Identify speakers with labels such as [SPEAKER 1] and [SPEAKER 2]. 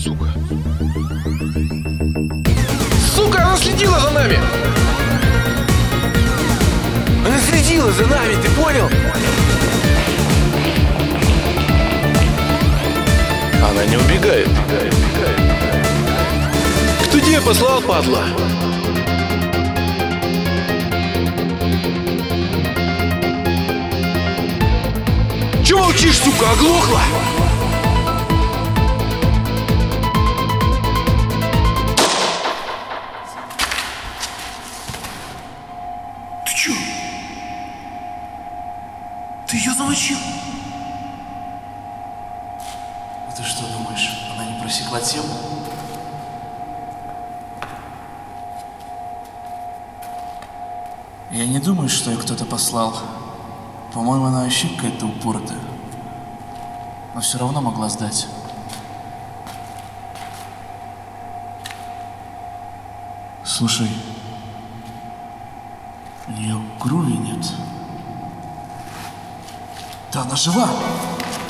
[SPEAKER 1] сука. Сука, она следила за нами! Она следила за нами, ты понял? Она не убегает. Кто тебя послал, падла? Чего молчишь, сука, оглохла?
[SPEAKER 2] Ты чё? Ты ее замочил? А ты что думаешь, она не просекла тему? Я не думаю, что ее кто-то послал. По-моему, она вообще какая-то упоротая. Но все равно могла сдать. Слушай, у нее крови нет. Да она жива!